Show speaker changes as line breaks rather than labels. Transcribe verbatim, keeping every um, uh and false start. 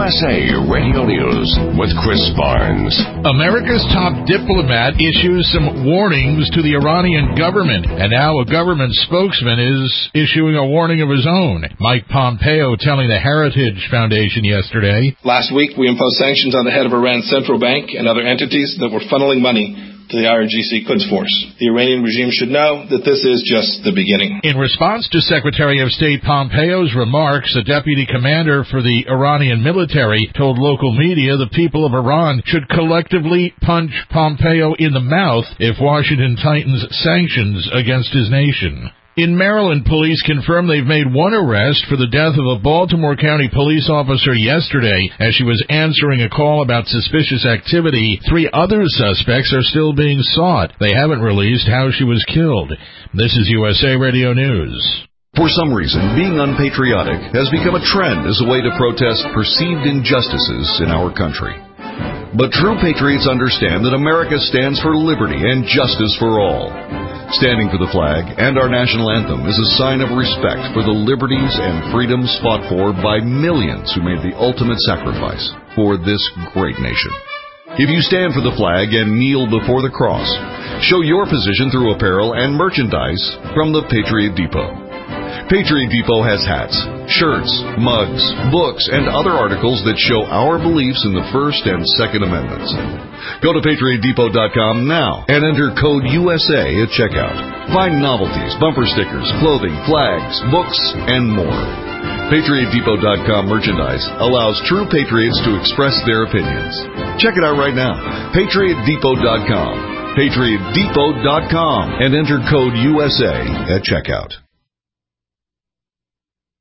S A Radio News with Chris Barnes.
America's top diplomat issues some warnings to the Iranian government, and now a government spokesman is issuing a warning of his own. Mike Pompeo telling the Heritage Foundation yesterday,
"Last week, we imposed sanctions on the head of Iran's central bank and other entities that were funneling money to the I R G C Quds Force. The Iranian regime should know that this is just the beginning."
In response to Secretary of State Pompeo's remarks, a deputy commander for the Iranian military told local media the people of Iran should collectively punch Pompeo in the mouth if Washington tightens sanctions against his nation. In Maryland, police confirm they've made one arrest for the death of a Baltimore County police officer yesterday as she was answering a call about suspicious activity. Three other suspects are still being sought. They haven't released how she was killed. This is U S A Radio News.
For some reason, being unpatriotic has become a trend as a way to protest perceived injustices in our country. But true patriots understand that America stands for liberty and justice for all. Standing for the flag and our national anthem is a sign of respect for the liberties and freedoms fought for by millions who made the ultimate sacrifice for this great nation. If you stand for the flag and kneel before the cross, show your position through apparel and merchandise from the Patriot Depot. Patriot Depot has hats, shirts, mugs, books, and other articles that show our beliefs in the First and Second Amendments. Go to patriot depot dot com now and enter code U S A at checkout. Find novelties, bumper stickers, clothing, flags, books, and more. patriot depot dot com merchandise allows true patriots to express their opinions. Check it out right now. patriot depot dot com. patriot depot dot com and enter code U S A at checkout.